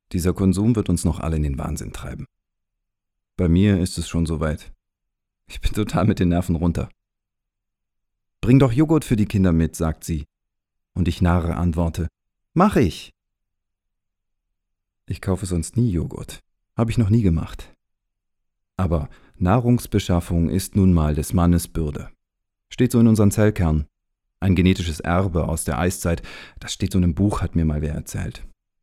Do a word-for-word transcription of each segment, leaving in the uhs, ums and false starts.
Dieser Konsum wird uns noch alle in den Wahnsinn treiben. Bei mir ist es schon soweit. Ich bin total mit den Nerven runter. »Bring doch Joghurt für die Kinder mit«, sagt sie. Und ich narre antworte, »Mach ich!« Ich kaufe sonst nie Joghurt. Habe ich noch nie gemacht. Aber Nahrungsbeschaffung ist nun mal des Mannes Bürde. Steht so in unserem Zellkern. Ein genetisches Erbe aus der Eiszeit. Das steht so in einem Buch, hat mir mal wer erzählt.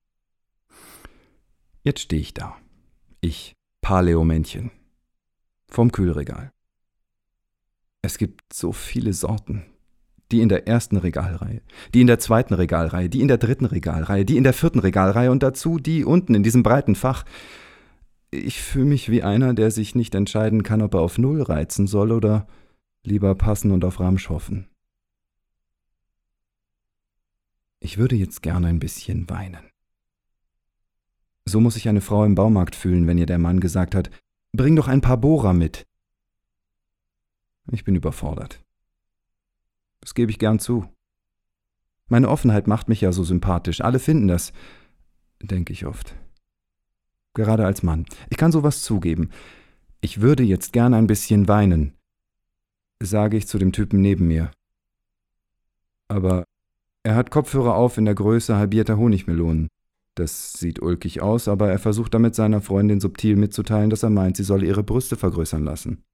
Jetzt stehe ich da. Ich, Paleo-Männchen. Vorm Kühlregal. Es gibt so viele Sorten. Die in der ersten Regalreihe, die in der zweiten Regalreihe, die in der dritten Regalreihe, die in der vierten Regalreihe und dazu die unten in diesem breiten Fach. Ich fühle mich wie einer, der sich nicht entscheiden kann, ob er auf Null reizen soll oder lieber passen und auf Ramsch hoffen. Ich würde jetzt gerne ein bisschen weinen. So muss sich eine Frau im Baumarkt fühlen, wenn ihr der Mann gesagt hat, »Bring doch ein paar Bohrer mit.« Ich bin überfordert. Das gebe ich gern zu. Meine Offenheit macht mich ja so sympathisch. Alle finden das, denke ich oft. Gerade als Mann. Ich kann sowas zugeben. Ich würde jetzt gern ein bisschen weinen, sage ich zu dem Typen neben mir. Aber er hat Kopfhörer auf in der Größe halbierter Honigmelonen. Das sieht ulkig aus, aber er versucht damit seiner Freundin subtil mitzuteilen, dass er meint, sie solle ihre Brüste vergrößern lassen.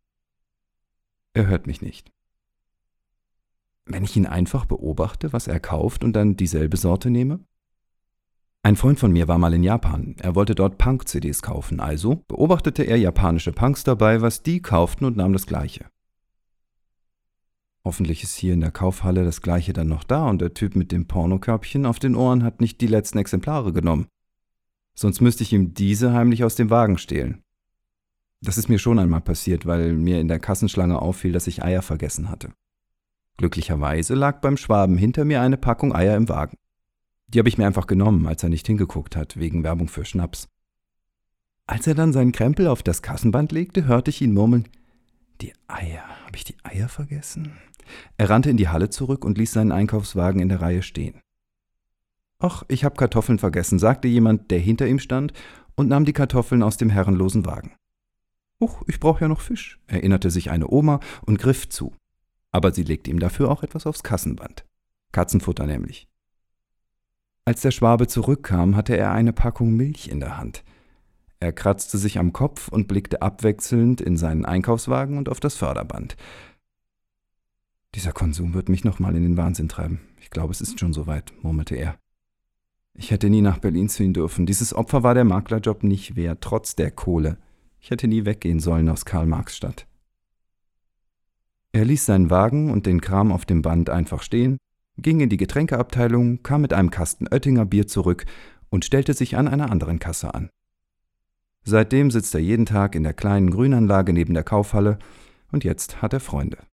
Er hört mich nicht. Wenn ich ihn einfach beobachte, was er kauft und dann dieselbe Sorte nehme? Ein Freund von mir war mal in Japan. Er wollte dort Punk-C Ds kaufen, also beobachtete er japanische Punks dabei, was die kauften und nahm das Gleiche. Hoffentlich ist hier in der Kaufhalle das Gleiche dann noch da und der Typ mit dem Pornokörbchen auf den Ohren hat nicht die letzten Exemplare genommen. Sonst müsste ich ihm diese heimlich aus dem Wagen stehlen. Das ist mir schon einmal passiert, weil mir in der Kassenschlange auffiel, dass ich Eier vergessen hatte. Glücklicherweise lag beim Schwaben hinter mir eine Packung Eier im Wagen. Die habe ich mir einfach genommen, als er nicht hingeguckt hat, wegen Werbung für Schnaps. Als er dann seinen Krempel auf das Kassenband legte, hörte ich ihn murmeln, »Die Eier, habe ich die Eier vergessen?« Er rannte in die Halle zurück und ließ seinen Einkaufswagen in der Reihe stehen. »Ach, ich habe Kartoffeln vergessen«, sagte jemand, der hinter ihm stand, und nahm die Kartoffeln aus dem herrenlosen Wagen. »Huch, ich brauche ja noch Fisch«, erinnerte sich eine Oma und griff zu. Aber sie legte ihm dafür auch etwas aufs Kassenband. Katzenfutter nämlich. Als der Schwabe zurückkam, hatte er eine Packung Milch in der Hand. Er kratzte sich am Kopf und blickte abwechselnd in seinen Einkaufswagen und auf das Förderband. »Dieser Konsum wird mich nochmal in den Wahnsinn treiben. Ich glaube, es ist schon soweit«, murmelte er. Ich hätte nie nach Berlin ziehen dürfen. Dieses Opfer war der Maklerjob nicht wert, trotz der Kohle. Ich hätte nie weggehen sollen aus Karl-Marx-Stadt. Er ließ seinen Wagen und den Kram auf dem Band einfach stehen, ging in die Getränkeabteilung, kam mit einem Kasten Oettinger Bier zurück und stellte sich an einer anderen Kasse an. Seitdem sitzt er jeden Tag in der kleinen Grünanlage neben der Kaufhalle und jetzt hat er Freunde.